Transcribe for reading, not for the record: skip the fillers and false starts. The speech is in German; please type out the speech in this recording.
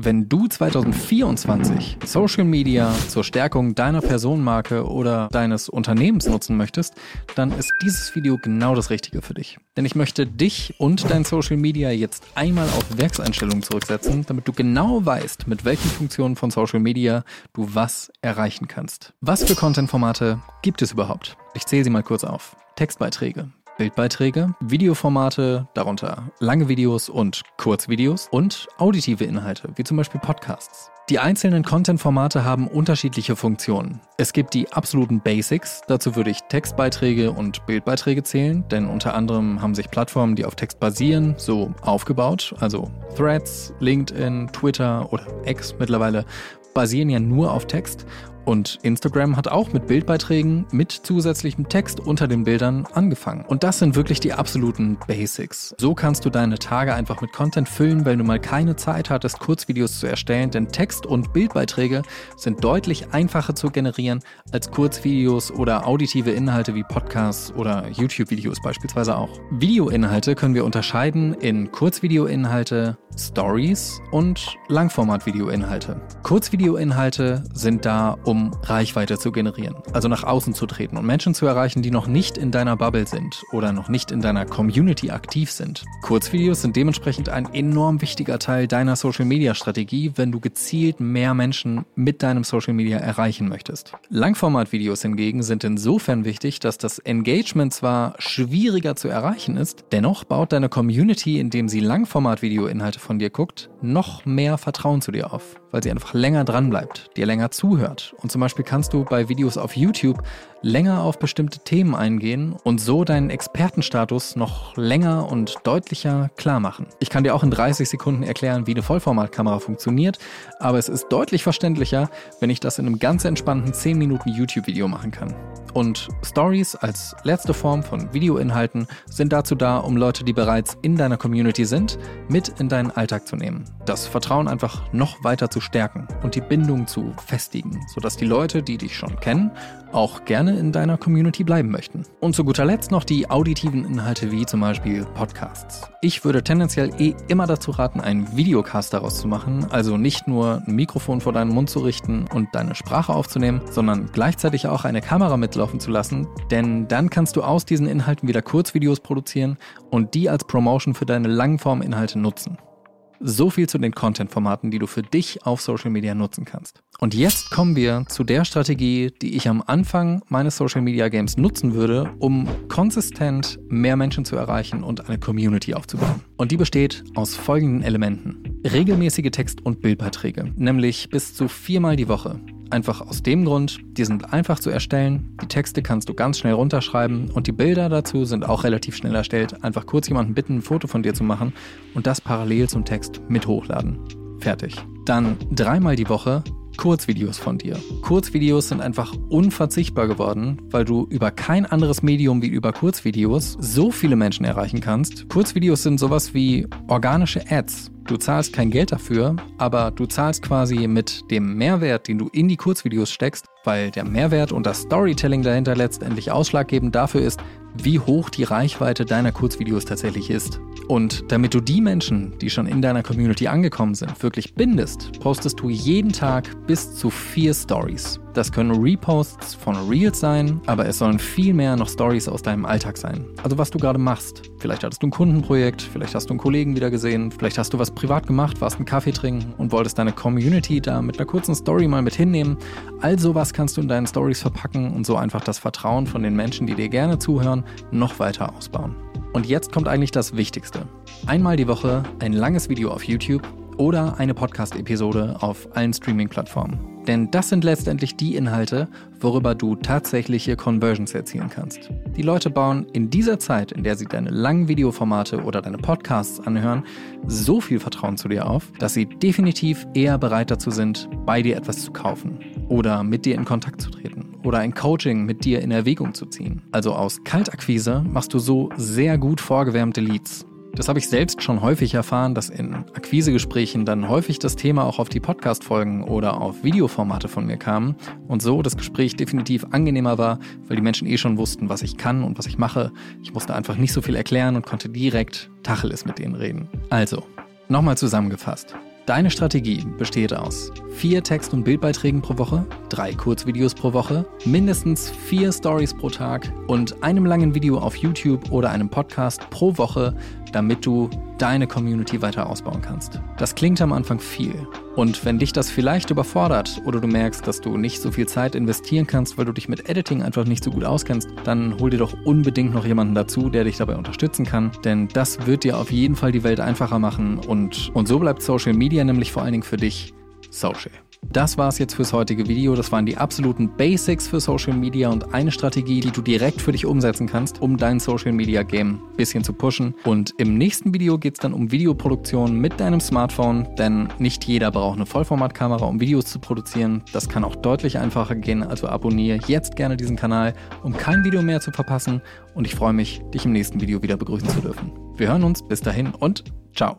Wenn du 2024 Social Media zur Stärkung deiner Personenmarke oder deines Unternehmens nutzen möchtest, dann ist dieses Video genau das Richtige für dich. Denn ich möchte dich und dein Social Media jetzt einmal auf Werkseinstellungen zurücksetzen, damit du genau weißt, mit welchen Funktionen von Social Media du was erreichen kannst. Was für Content-Formate gibt es überhaupt? Ich zähle sie mal kurz auf. Textbeiträge, Bildbeiträge, Videoformate, darunter lange Videos und Kurzvideos und auditive Inhalte, wie zum Beispiel Podcasts. Die einzelnen Content-Formate haben unterschiedliche Funktionen. Es gibt die absoluten Basics, dazu würde ich Textbeiträge und Bildbeiträge zählen, denn unter anderem haben sich Plattformen, die auf Text basieren, so aufgebaut, also Threads, LinkedIn, Twitter oder X mittlerweile, basieren ja nur auf Text. Und Instagram hat auch mit Bildbeiträgen mit zusätzlichem Text unter den Bildern angefangen. Und das sind wirklich die absoluten Basics. So kannst du deine Tage einfach mit Content füllen, wenn du mal keine Zeit hattest, Kurzvideos zu erstellen. Denn Text- und Bildbeiträge sind deutlich einfacher zu generieren als Kurzvideos oder auditive Inhalte wie Podcasts oder YouTube-Videos beispielsweise auch. Videoinhalte können wir unterscheiden in Kurzvideoinhalte, Stories und Langformat-Videoinhalte. Kurzvideoinhalte sind da, um Reichweite zu generieren, also nach außen zu treten und Menschen zu erreichen, die noch nicht in deiner Bubble sind oder noch nicht in deiner Community aktiv sind. Kurzvideos sind dementsprechend ein enorm wichtiger Teil deiner Social-Media-Strategie, wenn du gezielt mehr Menschen mit deinem Social Media erreichen möchtest. Langformat-Videos hingegen sind insofern wichtig, dass das Engagement zwar schwieriger zu erreichen ist, dennoch baut deine Community, indem sie Langformat-Videoinhalte von dir guckt, noch mehr Vertrauen zu dir auf, weil sie einfach länger dran bleibt, dir länger zuhört. Und zum Beispiel kannst du bei Videos auf YouTube länger auf bestimmte Themen eingehen und so deinen Expertenstatus noch länger und deutlicher klar machen. Ich kann dir auch in 30 Sekunden erklären, wie eine Vollformatkamera funktioniert, aber es ist deutlich verständlicher, wenn ich das in einem ganz entspannten 10 Minuten YouTube-Video machen kann. Und Stories als letzte Form von Videoinhalten sind dazu da, um Leute, die bereits in deiner Community sind, mit in deinen Alltag zu nehmen. Das Vertrauen einfach noch weiter zu stärken und die Bindung zu festigen, sodass die Leute, die dich schon kennen, auch gerne in deiner Community bleiben möchten. Und zu guter Letzt noch die auditiven Inhalte wie zum Beispiel Podcasts. Ich würde tendenziell immer dazu raten, einen Videocast daraus zu machen, also nicht nur ein Mikrofon vor deinen Mund zu richten und deine Sprache aufzunehmen, sondern gleichzeitig auch eine Kamera mitlaufen zu lassen, denn dann kannst du aus diesen Inhalten wieder Kurzvideos produzieren und die als Promotion für deine Langform-Inhalte nutzen. So viel zu den Content-Formaten, die du für dich auf Social Media nutzen kannst. Und jetzt kommen wir zu der Strategie, die ich am Anfang meines Social Media Games nutzen würde, um konsistent mehr Menschen zu erreichen und eine Community aufzubauen. Und die besteht aus folgenden Elementen. Regelmäßige Text- und Bildbeiträge, nämlich bis zu 4-mal die Woche. Einfach aus dem Grund, die sind einfach zu erstellen, die Texte kannst du ganz schnell runterschreiben und die Bilder dazu sind auch relativ schnell erstellt. Einfach kurz jemanden bitten, ein Foto von dir zu machen und das parallel zum Text mit hochladen. Fertig. Dann 3-mal die Woche Kurzvideos von dir. Kurzvideos sind einfach unverzichtbar geworden, weil du über kein anderes Medium wie über Kurzvideos so viele Menschen erreichen kannst. Kurzvideos sind sowas wie organische Ads. Du zahlst kein Geld dafür, aber du zahlst quasi mit dem Mehrwert, den du in die Kurzvideos steckst, weil der Mehrwert und das Storytelling dahinter letztendlich ausschlaggebend dafür ist, wie hoch die Reichweite deiner Kurzvideos tatsächlich ist. Und damit du die Menschen, die schon in deiner Community angekommen sind, wirklich bindest, postest du jeden Tag bis zu 4 Stories. Das können Reposts von Reels sein, aber es sollen viel mehr noch Stories aus deinem Alltag sein. Also was du gerade machst. Vielleicht hattest du ein Kundenprojekt, vielleicht hast du einen Kollegen wieder gesehen, vielleicht hast du was privat gemacht, warst einen Kaffee trinken und wolltest deine Community da mit einer kurzen Story mal mit hinnehmen. All sowas kannst du in deinen Stories verpacken und so einfach das Vertrauen von den Menschen, die dir gerne zuhören, noch weiter ausbauen. Und jetzt kommt eigentlich das Wichtigste. Einmal die Woche ein langes Video auf YouTube oder eine Podcast-Episode auf allen Streaming-Plattformen. Denn das sind letztendlich die Inhalte, worüber du tatsächliche Conversions erzielen kannst. Die Leute bauen in dieser Zeit, in der sie deine langen Videoformate oder deine Podcasts anhören, so viel Vertrauen zu dir auf, dass sie definitiv eher bereit dazu sind, bei dir etwas zu kaufen oder mit dir in Kontakt zu treten oder ein Coaching mit dir in Erwägung zu ziehen. Also aus Kaltakquise machst du so sehr gut vorgewärmte Leads. Das habe ich selbst schon häufig erfahren, dass in Akquisegesprächen dann häufig das Thema auch auf die Podcast-Folgen oder auf Videoformate von mir kam und so das Gespräch definitiv angenehmer war, weil die Menschen schon wussten, was ich kann und was ich mache. Ich musste einfach nicht so viel erklären und konnte direkt Tacheles mit denen reden. Also, nochmal zusammengefasst. Deine Strategie besteht aus 4 Text- und Bildbeiträgen pro Woche, 3 Kurzvideos pro Woche, mindestens 4 Stories pro Tag und einem langen Video auf YouTube oder einem Podcast pro Woche, damit du deine Community weiter ausbauen kannst. Das klingt am Anfang viel. Und wenn dich das vielleicht überfordert oder du merkst, dass du nicht so viel Zeit investieren kannst, weil du dich mit Editing einfach nicht so gut auskennst, dann hol dir doch unbedingt noch jemanden dazu, der dich dabei unterstützen kann, denn das wird dir auf jeden Fall die Welt einfacher machen und so bleibt Social Media nämlich vor allen Dingen für dich Social. Das war's jetzt fürs heutige Video. Das waren die absoluten Basics für Social Media und eine Strategie, die du direkt für dich umsetzen kannst, um dein Social Media Game ein bisschen zu pushen. Und im nächsten Video geht's dann um Videoproduktion mit deinem Smartphone, denn nicht jeder braucht eine Vollformatkamera, um Videos zu produzieren. Das kann auch deutlich einfacher gehen, also abonniere jetzt gerne diesen Kanal, um kein Video mehr zu verpassen. Und ich freue mich, dich im nächsten Video wieder begrüßen zu dürfen. Wir hören uns, bis dahin und ciao.